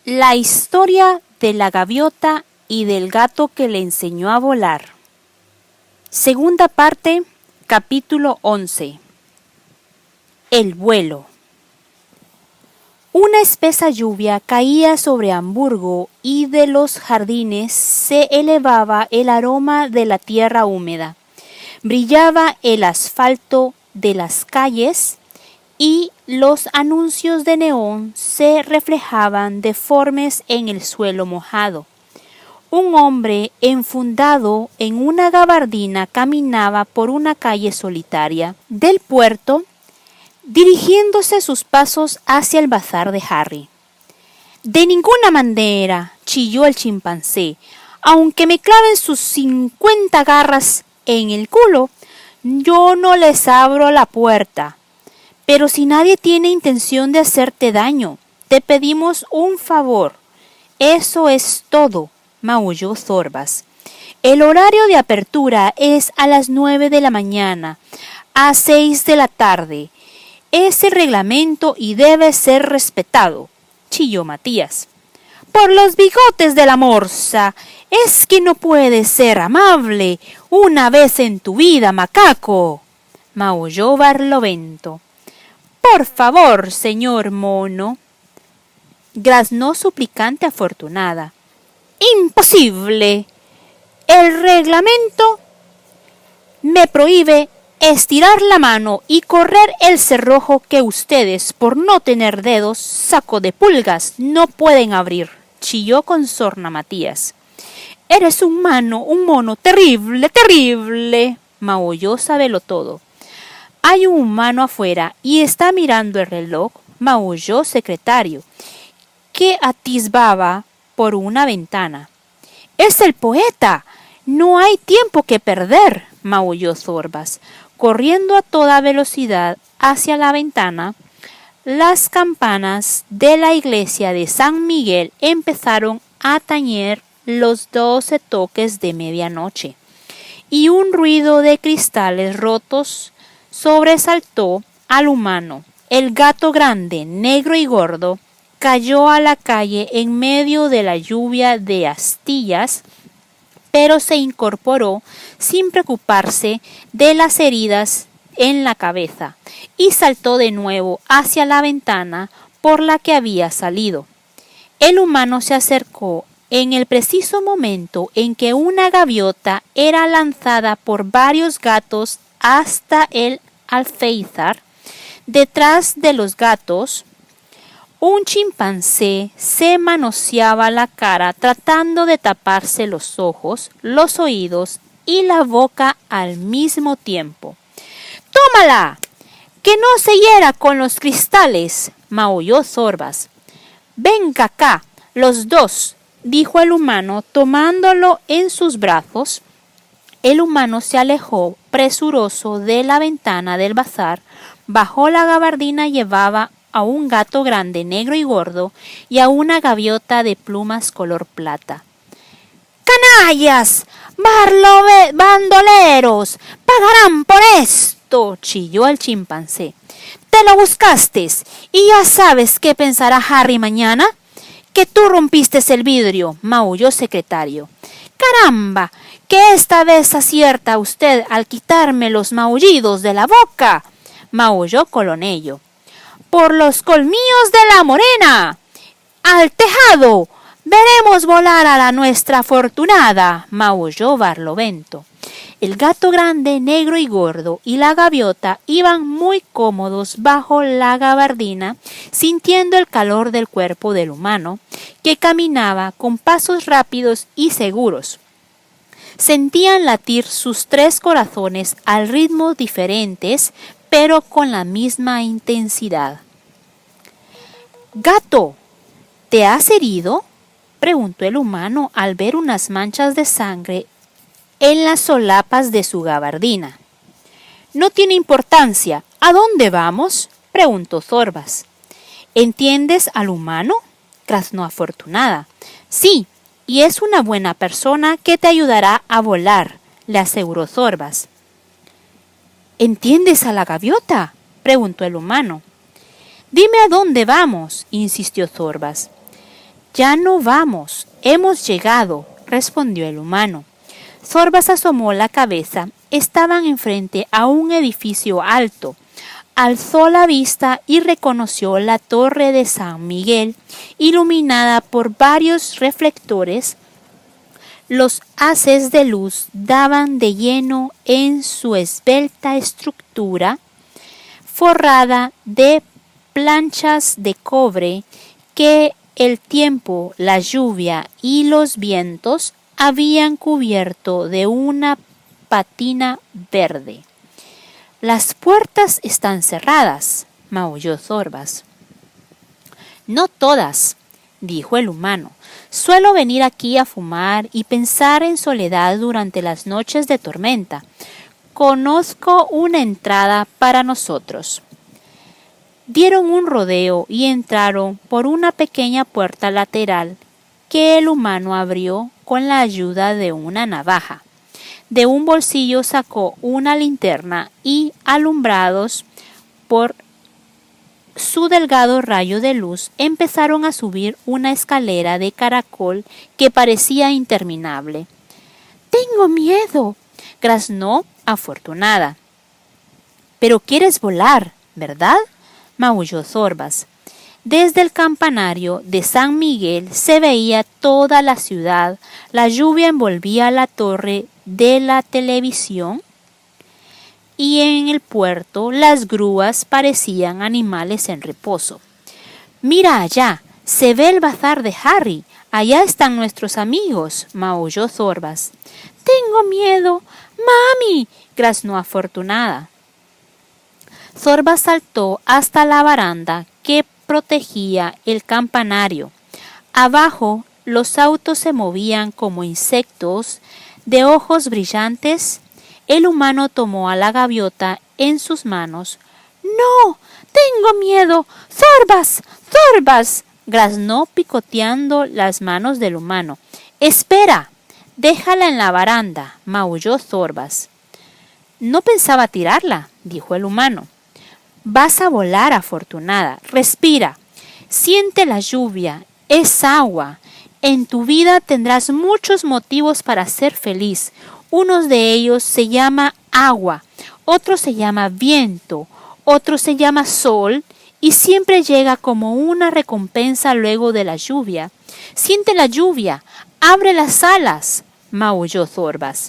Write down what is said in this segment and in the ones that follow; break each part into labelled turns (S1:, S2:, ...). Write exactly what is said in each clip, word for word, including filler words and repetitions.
S1: La historia de la gaviota y del gato que le enseñó a volar. Segunda parte, capítulo once. El vuelo. Una espesa lluvia caía sobre Hamburgo y de los jardines se elevaba el aroma de la tierra húmeda. Brillaba el asfalto de las calles y los anuncios de neón se reflejaban deformes en el suelo mojado. Un hombre enfundado en una gabardina caminaba por una calle solitaria del puerto, dirigiéndose sus pasos hacia el bazar de Harry. «De ninguna manera», chilló el chimpancé, «aunque me claven sus cincuenta garras en el culo, yo no les abro la puerta. Pero si nadie tiene intención de hacerte daño, te pedimos un favor». «Eso es todo», maulló Zorbas. «El horario de apertura es a las nueve de la mañana, a seis de la tarde. Es el reglamento y debe ser respetado», chilló Matías. «Por los bigotes de la morsa, es que no puedes ser amable una vez en tu vida, macaco», maulló Barlovento. «Por favor, señor mono», graznó suplicante Afortunada. «Imposible. El reglamento me prohíbe estirar la mano y correr el cerrojo que ustedes, por no tener dedos, saco de pulgas, no pueden abrir», chilló con sorna Matías. «Eres un mano, un mono terrible, terrible», maulló Sabelotodo. «Hay un humano afuera y está mirando el reloj», maulló Secretario, que atisbaba por una ventana. «Es el poeta. No hay tiempo que perder», maulló Zorbas. Corriendo a toda velocidad hacia la ventana, las campanas de la iglesia de San Miguel empezaron a tañer los doce toques de medianoche, y un ruido de cristales rotos sobresaltó al humano. El gato grande, negro y gordo, cayó a la calle en medio de la lluvia de astillas, pero se incorporó sin preocuparse de las heridas en la cabeza y saltó de nuevo hacia la ventana por la que había salido. El humano se acercó en el preciso momento en que una gaviota era lanzada por varios gatos hasta el alféizar. Detrás de los gatos, un chimpancé se manoseaba la cara tratando de taparse los ojos, los oídos y la boca al mismo tiempo. «¡Tómala! ¡Que no se hiera con los cristales!», maulló Zorbas. «Venga acá, los dos», dijo el humano tomándolo en sus brazos. El humano se alejó presuroso de la ventana del bazar, bajó la gabardina y llevaba a un gato grande, negro y gordo, y a una gaviota de plumas color plata. «¡Canallas! ¡Barlove- bandoleros! ¡Pagarán por esto!», chilló el chimpancé. «Te lo buscaste, y ya sabes qué pensará Harry mañana. Que tú rompiste el vidrio», maulló Secretario. «¡Caramba! Que esta vez acierta usted al quitarme los maullidos de la boca», maulló Colonello. «Por los colmillos de la morena, al tejado, veremos volar a la nuestra Afortunada», maulló Barlovento. El gato grande, negro y gordo y la gaviota iban muy cómodos bajo la gabardina, sintiendo el calor del cuerpo del humano, que caminaba con pasos rápidos y seguros. Sentían latir sus tres corazones al ritmo diferentes, pero con la misma intensidad. «Gato, ¿te has herido?», preguntó el humano al ver unas manchas de sangre en las solapas de su gabardina. «No tiene importancia. ¿A dónde vamos?», preguntó Zorbas. «¿Entiendes al humano?», graznó Afortunada. «Sí, y es una buena persona que te ayudará a volar», le aseguró Zorbas. «¿Entiendes a la gaviota?», preguntó el humano. «Dime a dónde vamos», insistió Zorbas. Ya no vamos, hemos llegado, respondió el humano. Zorbas asomó la cabeza. Estaban enfrente a un edificio alto. Alzó la vista y reconoció la torre de San Miguel, iluminada por varios reflectores. Los haces de luz daban de lleno en su esbelta estructura, forrada de planchas de cobre que el tiempo, la lluvia y los vientos habían cubierto de una pátina verde. Las puertas están cerradas, maulló Zorbas. No todas, dijo el humano. Suelo venir aquí a fumar y pensar en soledad durante las noches de tormenta. Conozco una entrada para nosotros. Dieron un rodeo y entraron por una pequeña puerta lateral que el humano abrió con la ayuda de una navaja. De un bolsillo sacó una linterna y, alumbrados por su delgado rayo de luz, empezaron a subir una escalera de caracol que parecía interminable. «Tengo miedo», graznó Afortunada. «Pero quieres volar, ¿verdad?», maulló Zorbas. Desde el campanario de San Miguel se veía toda la ciudad. La lluvia envolvía la torre de la televisión y en el puerto las grúas parecían animales en reposo. «Mira allá, se ve el bazar de Harry. Allá están nuestros amigos», maulló Zorbas. «Tengo miedo. ¡Mami!», graznó Afortunada. Zorbas saltó hasta la baranda que protegía el campanario. Abajo los autos se movían como insectos de ojos brillantes. El humano tomó a la gaviota en sus manos. «¡No! ¡Tengo miedo! ¡Zorbas! ¡Zorbas!», graznó picoteando las manos del humano. «¡Espera! Déjala en la baranda», maulló Zorbas. «No pensaba tirarla», dijo el humano. «Vas a volar, Afortunada. Respira. Siente la lluvia. Es agua. En tu vida tendrás muchos motivos para ser feliz. Uno de ellos se llama agua, otro se llama viento, otro se llama sol y siempre llega como una recompensa luego de la lluvia. Siente la lluvia. Abre las alas», maulló Zorbas.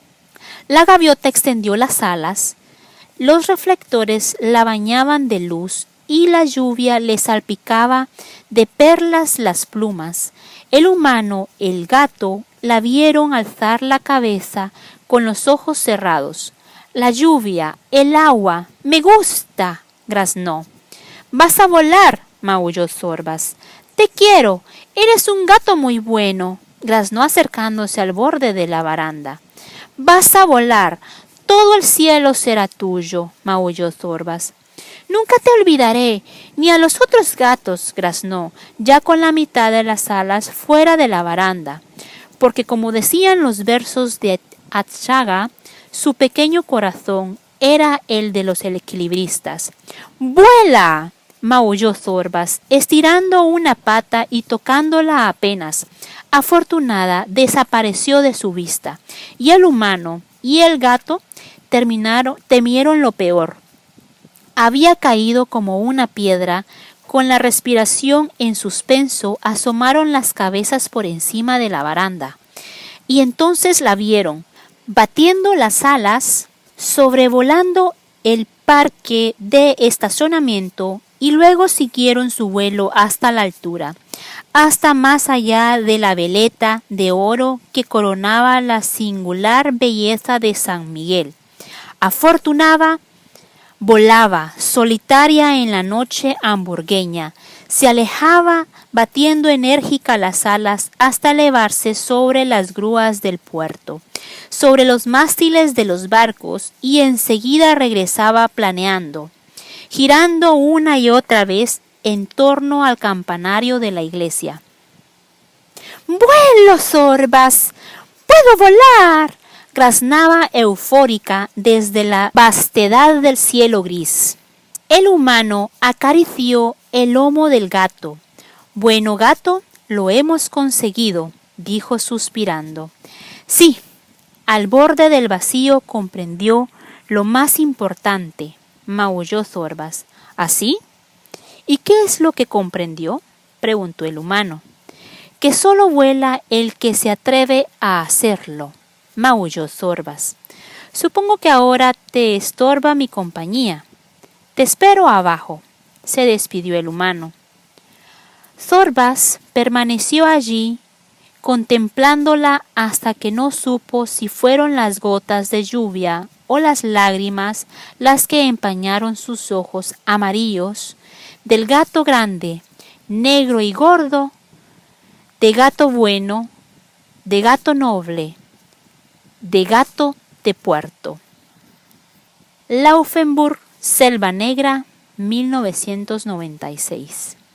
S1: La gaviota extendió las alas. Los reflectores la bañaban de luz y la lluvia le salpicaba de perlas las plumas. El humano, el gato, la vieron alzar la cabeza con los ojos cerrados. «La lluvia, el agua, me gusta», graznó. «Vas a volar», maulló Zorbas. «Te quiero, eres un gato muy bueno», graznó acercándose al borde de la baranda. «Vas a volar. Todo el cielo será tuyo», maulló Zorbas. «Nunca te olvidaré, ni a los otros gatos», graznó, ya con la mitad de las alas fuera de la baranda, porque como decían los versos de Atchaga, su pequeño corazón era el de los equilibristas. «¡Vuela!», maulló Zorbas, estirando una pata y tocándola apenas. Afortunada desapareció de su vista, y el humano y el gato terminaron, temieron lo peor. Había caído como una piedra. Con la respiración en suspenso, asomaron las cabezas por encima de la baranda. Y entonces la vieron, batiendo las alas, sobrevolando el parque de estacionamiento, y luego siguieron su vuelo hasta la altura, hasta más allá de la veleta de oro que coronaba la singular belleza de San Miguel. Afortunada volaba, solitaria en la noche hamburgueña, se alejaba batiendo enérgica las alas hasta elevarse sobre las grúas del puerto, sobre los mástiles de los barcos, y enseguida regresaba planeando, girando una y otra vez en torno al campanario de la iglesia. «¡Vuelo, Zorbas! ¡Puedo volar!», graznaba eufórica desde la vastedad del cielo gris. El humano acarició el lomo del gato. «Bueno, gato, Lo hemos conseguido, dijo suspirando. Sí, al borde del vacío comprendió lo más importante, maulló Zorbas. ¿Así? ¿Y qué es lo que comprendió?, preguntó el humano. Que solo vuela el que se atreve a hacerlo, maulló Zorbas. Supongo que ahora te estorba mi compañía. Te espero abajo, se despidió el humano. Zorbas permaneció allí contemplándola hasta que no supo si fueron las gotas de lluvia o las lágrimas las que empañaron sus ojos amarillos del gato grande, negro y gordo, de gato bueno, de gato noble, de gato de puerto. Laufenburg, Selva Negra, mil novecientos noventa y seis.